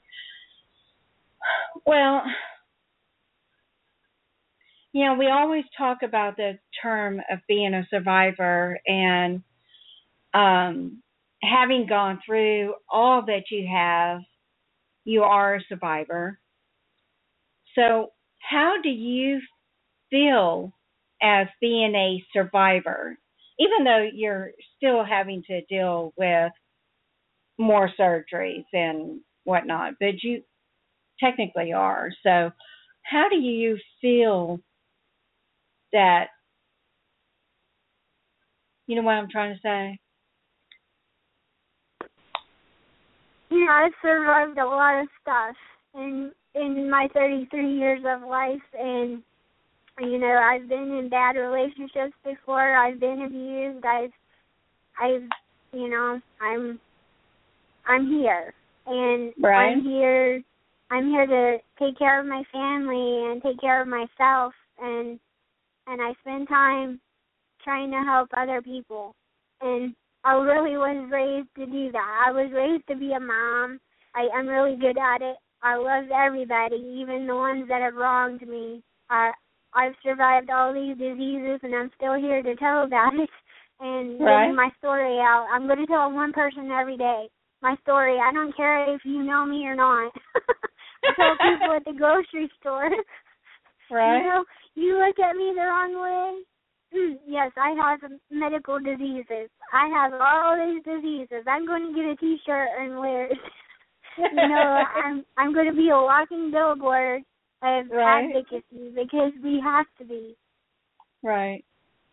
Well, we always talk about the term of being a survivor, and having gone through all that you have, you are a survivor. So how do you feel as being a survivor, even though you're still having to deal with more surgeries and whatnot, but you technically are. So how do you feel that, you know what I'm trying to say? I've survived a lot of stuff in my 33 years of life, and I've been in bad relationships before. I've been abused. I'm here, and I'm here to take care of my family and take care of myself, and I spend time trying to help other people, and I really was raised to do that. I was raised to be a mom. I'm really good at it. I love everybody, even the ones that have wronged me. I've survived all these diseases, and I'm still here to tell about it and getting my story out. I'm going to tell one person every day my story. I don't care if you know me or not. I tell people at the grocery store. Right. You look at me the wrong way. Yes, I have medical diseases. I have all these diseases. I'm going to get a T-shirt and wear it. I'm going to be a walking billboard of advocacy, because we have to be. Right.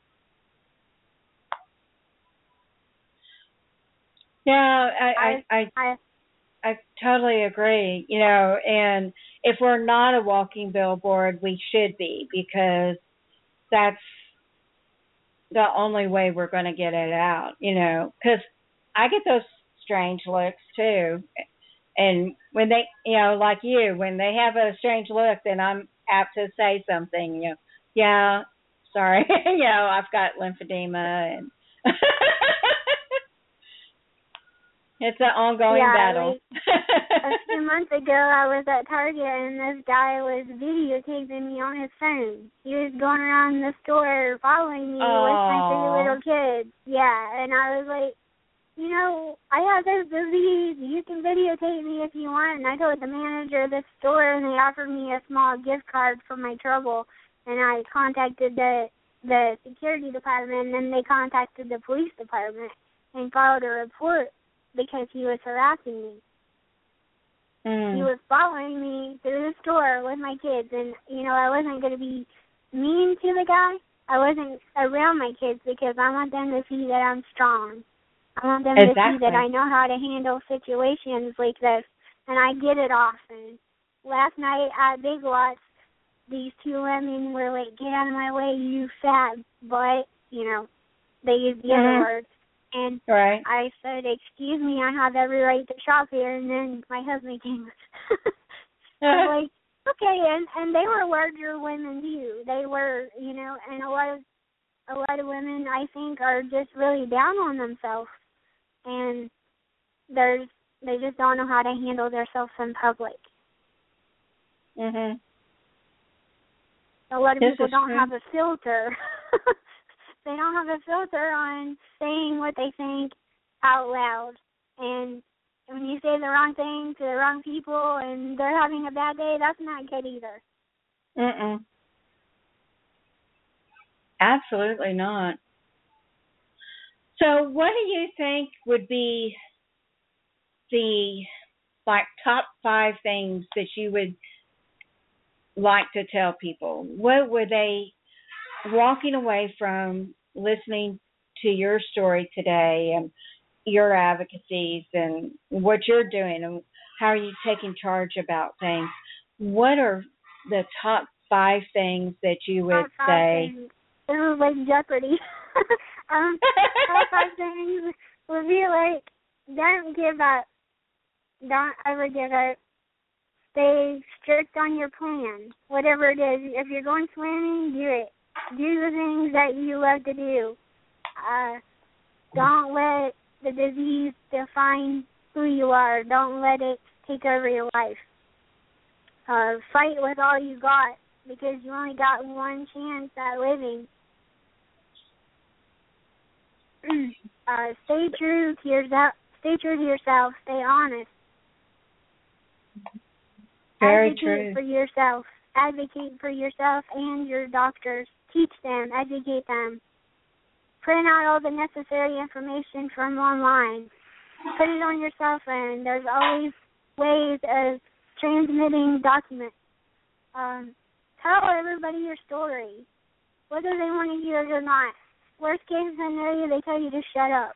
Yeah, I totally agree. And if we're not a walking billboard, we should be, because that's the only way we're going to get it out, because I get those strange looks too. And when they, like you, when they have a strange look, then I'm apt to say something, yeah, sorry, I've got lymphedema, and It's an ongoing battle. Like a few months ago, I was at Target, and this guy was videotaping me on his phone. He was going around the store following me with my 3 little kids. Yeah, and I was like, you know, I have this disease. You can videotape me if you want. And I told the manager of the store, and they offered me a small gift card for my trouble. And I contacted the security department, and then they contacted the police department and filed a report because he was harassing me. He was following me through the store with my kids, and, you know, I wasn't going to be mean to the guy. I wasn't around my kids because I want them to see that I'm strong. I want them to see that I know how to handle situations like this, and I get it often. Last night at Big Lots, these 2 women were like, "Get out of my way, you fat butt," you know, they used the other words. And I said, "Excuse me, I have every right to shop here." And then my husband came. I was like, okay, and they were larger women too. They were, you know, and a lot of women I think are just really down on themselves, and they just don't know how to handle themselves in public. Mhm. A lot of people don't have a filter. They don't have a filter on saying what they think out loud. And when you say the wrong thing to the wrong people and they're having a bad day, that's not good either. Absolutely not. So what do you think would be the top 5 things that you would like to tell people? What were they walking away from listening to your story today and your advocacies and what you're doing and how are you taking charge about things? What are the top 5 things that you would say? It was like Jeopardy. Top 5 things would be like, don't give up. Don't ever give up. Stay strict on your plan. Whatever it is. If you're going swimming, do it. Do the things that you love to do. Don't let the disease define who you are. Don't let it take over your life. Fight with all you got because you only got one chance at living. Stay true to yourself. Stay true to yourself. Stay honest. Very Advocate true. for yourself. Advocate for yourself and your doctors. Teach them. Educate them. Print out all the necessary information from online. Put it on your cell phone. There's always ways of transmitting documents. Tell everybody your story, whether they want to hear it or not. Worst case scenario, they tell you to shut up.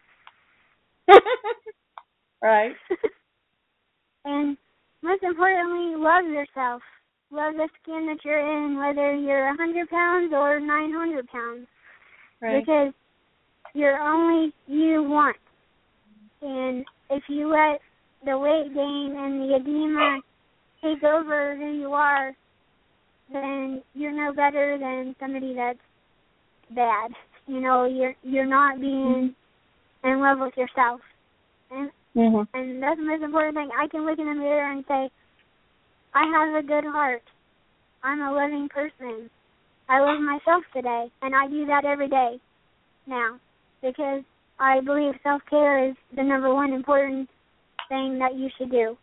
Right. And most importantly, love yourself. Love the skin that you're in, whether you're 100 pounds or 900 pounds. Right. Because you're only you once. And if you let the weight gain and the edema take over who you are, then you're no better than somebody that's bad. You know, you're not being in love with yourself. And and that's the most important thing. I can look in the mirror and say, I have a good heart. I'm a loving person. I love myself today, and I do that every day now because I believe self-care is the number one important thing that you should do.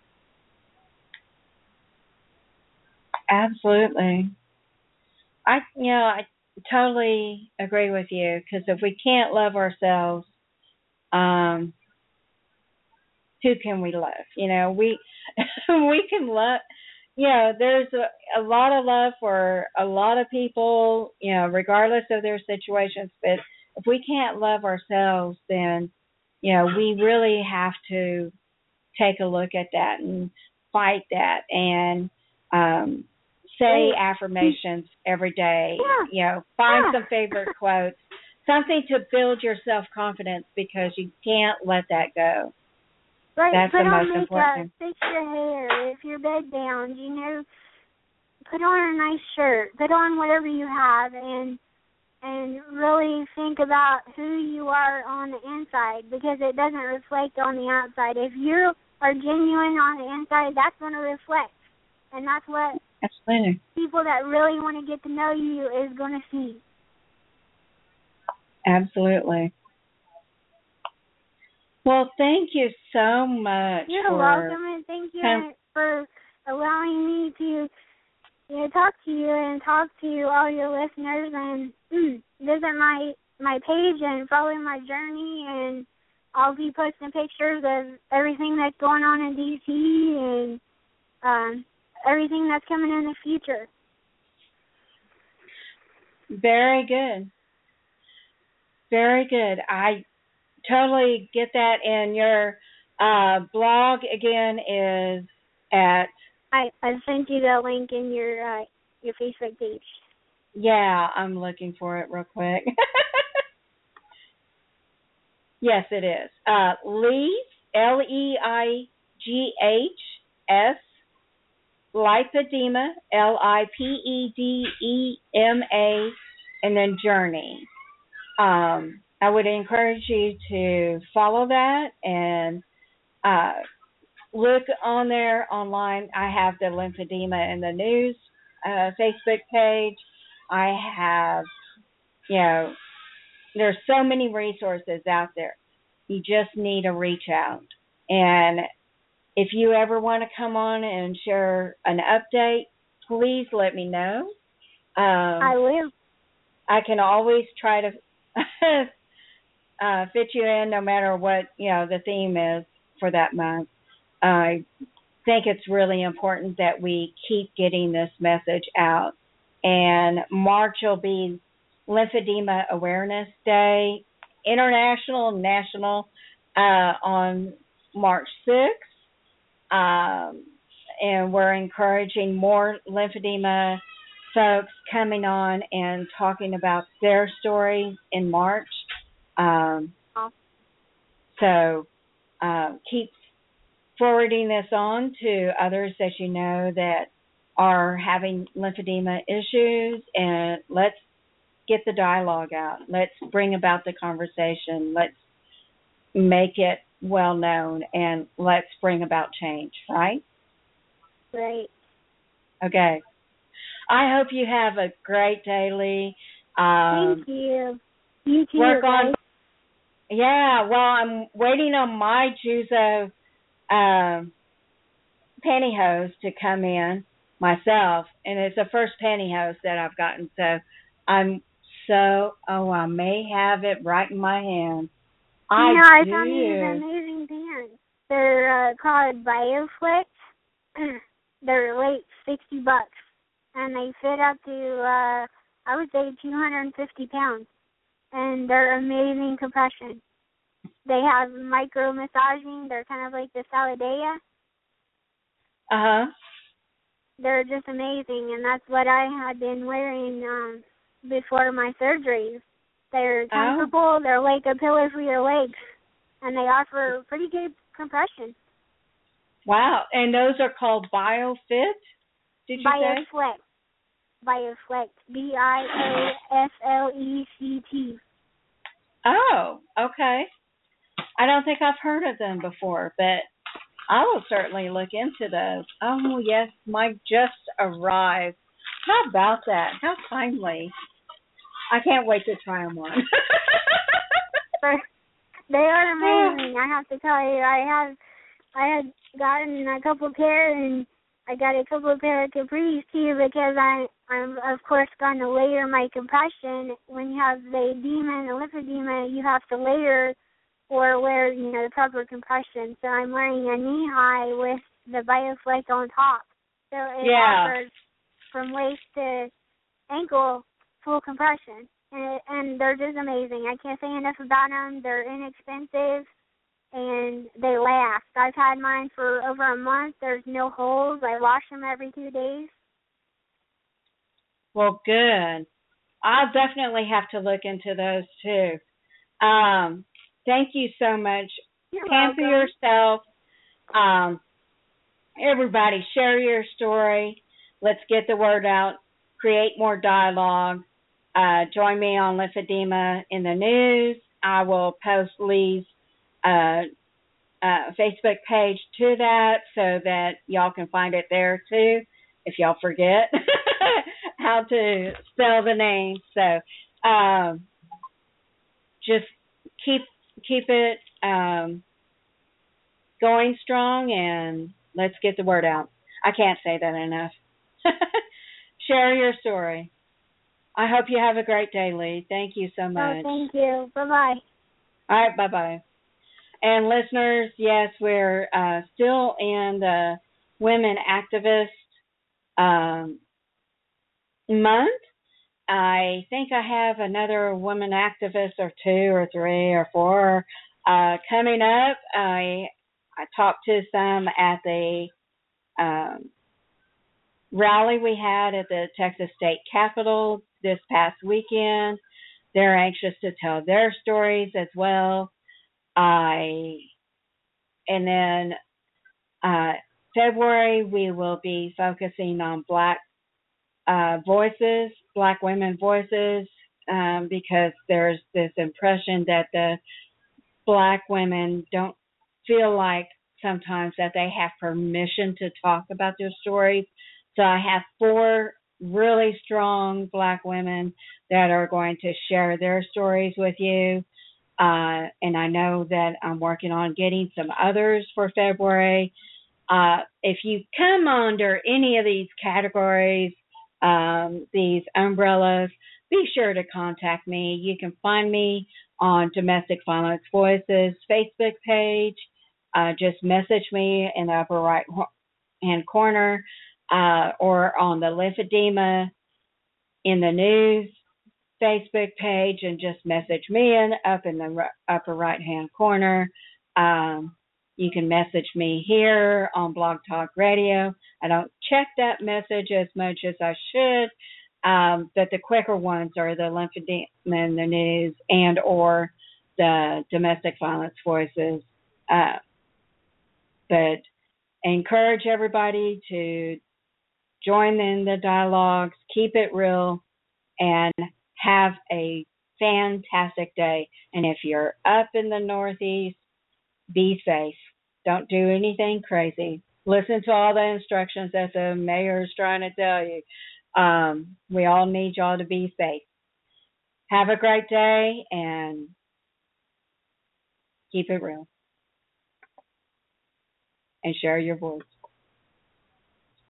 Absolutely. I totally agree with you because if we can't love ourselves, who can we love? You know, we can love. You know, there's a lot of love for a lot of people, you know, regardless of their situations. But if we can't love ourselves, then, you know, we really have to take a look at that and fight that and say affirmations every day. Yeah. You know, find some favorite quotes, something to build your self-confidence because you can't let that go. Right, that's put the on most makeup, important. fix your hair, if you're bed bound, you know, put on a nice shirt, put on whatever you have, and and really think about who you are on the inside, because it doesn't reflect on the outside. If you are genuine on the inside, that's going to reflect. And that's what Absolutely. people that really want to get to know you is going to see. Absolutely. Well, thank you so much. You're welcome, and thank you for allowing me to talk to you and talk to all your listeners, and visit my page and follow my journey, and I'll be posting pictures of everything that's going on in D.C. and everything that's coming in the future. Very good. Very good. I totally get that. And your blog again is at. I sent you the link in your Facebook page. Yeah, I'm looking for it real quick. Yes, it is. Leigh, Leighs, lipedema, Lipedema, and then Journey. I would encourage you to follow that and look on there online. I have the Lymphedema in the News Facebook page. I have, there's so many resources out there. You just need to reach out. And if you ever want to come on and share an update, please let me know. I will. I can always try to fit you in no matter what, the theme is for that month. I think it's really important that we keep getting this message out. And March will be Lymphedema Awareness Day, international and national, on March 6th. And we're encouraging more lymphedema folks coming on and talking about their story in March. So keep forwarding this on to others that you know that are having lymphedema issues, and let's get the dialogue out. Let's bring about the conversation. Let's make it well known, and let's bring about change, right? Right. Okay. I hope you have a great day, Leigh. Thank you. You too. Work on. Right? Yeah. Well, I'm waiting on my Juzo pantyhose to come in myself, and it's the first pantyhose that I've gotten. So I may have it right in my hand. I found these amazing pants. They're called BioFlex. They're like $60, and they fit up to I would say 250 pounds, and they're amazing compression. They have micro massaging. They're kind of like the Saladea. They're just amazing, and that's what I had been wearing before my surgeries. They're comfortable. They're like a pillow for your legs, and they offer pretty good compression. Wow. And those are called BioFit, did you BioFlex. BioFlex. BIOFLECT. Oh, okay. I don't think I've heard of them before, but I will certainly look into those. Oh, yes, mine just arrived. How about that? How timely. I can't wait to try them on. They are amazing. I have to tell you, I had gotten a couple pair, and I got a couple pair of capris too, because I'm of course going to layer my compression. When you have the edema and the lymphedema, you have to layer or wear the proper compression. So I'm wearing a knee high with the BioFlex on top. So it offers from waist to ankle full compression, and they're just amazing. I can't say enough about them. They're inexpensive, and they last. I've had mine for over a month. There's no holes. I wash them every 2 days. Well, good. I'll definitely have to look into those too. Thank you so much. You're For yourself. Everybody, share your story. Let's get the word out. Create more dialogue. join me on Lymphedema in the News. I will post Lee's Facebook page to that so that y'all can find it there too, if y'all forget how to spell the name. So just keep it going strong, and let's get the word out. I can't say that enough. Share your story. I hope you have a great day, Lee. Thank you so much. Oh, thank you. Bye-bye. All right, bye-bye. And listeners, yes, we're still in the Women Activist month. I think I have another woman activist or 2 or 3 or 4 coming up. I talked to some at the rally we had at the Texas State Capitol this past weekend. They're anxious to tell their stories as well. And then February we will be focusing on Black voices, Black women voices, because there's this impression that the Black women don't feel like sometimes that they have permission to talk about their stories. So I have 4 really strong Black women that are going to share their stories with you. And I know that I'm working on getting some others for February. If you come under any of these categories, these umbrellas, be sure to contact me. You can find me on Domestic Violence Voices Facebook page. Just message me in the upper right hand corner, or on the Lymphedema in the News Facebook page, and just message me up in the upper right hand corner. You can message me here on Blog Talk Radio. I don't check that message as much as I should, but the quicker ones are the Lymphedema in the News and or the Domestic Violence Voices. But encourage everybody to join in the dialogues, keep it real, and have a fantastic day. And if you're up in the Northeast, be safe. Don't do anything crazy. Listen to all the instructions that the mayor is trying to tell you. We all need y'all to be safe. Have a great day and keep it real. And share your voice.